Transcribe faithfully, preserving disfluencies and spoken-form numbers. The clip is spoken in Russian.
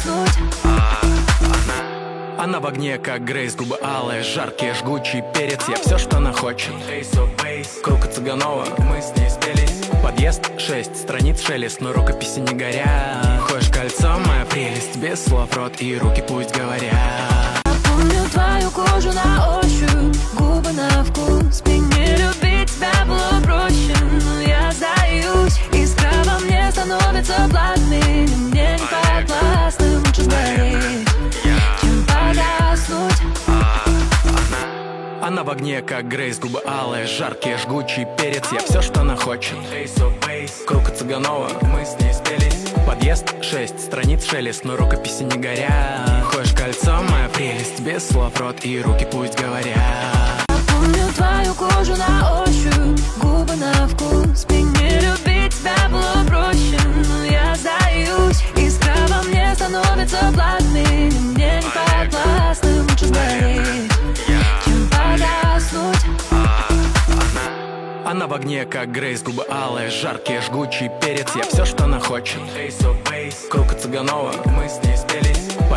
погаснуть. Она в огне, как Грейс, губы алые, жаркие, жгучий перец. Я все, что она хочет. Круг от Цыганова, мы с ней спелись. Подъезд шесть, страниц шелест, но рукописи не горят. Ходишь кольцом, моя прелесть, без слов рот и руки пусть говорят. Помню твою кожу на ощупь, губы на вкус. Мне любить тебя было проще, но я сдаюсь. Искра во мне становится плотной, мне не подвластным, лучше сгореть, чем погаснуть. Она в огне, как Грейс, губы алые, жаркие, жгучий перец. Я все, что она хочет. Круг от Цыганова, мы с ней спелись. Подъезд шесть, страниц шелест, но рукописи не горят. Ходишь кольцом, моя прелесть, без слов рот и руки пусть говорят. Помню твою кожу на ощупь, губы на вкус. Мне любить тебя было проще, но я сдаюсь. Искра во мне становится плотной, мне не подвластным, лучше сгореть, чем погаснуть. Она в огне, как Грейс, губы алые, жаркие, жгучий перец. Я все, что она хочет. Круг от Цыганова, мы с ней спелись.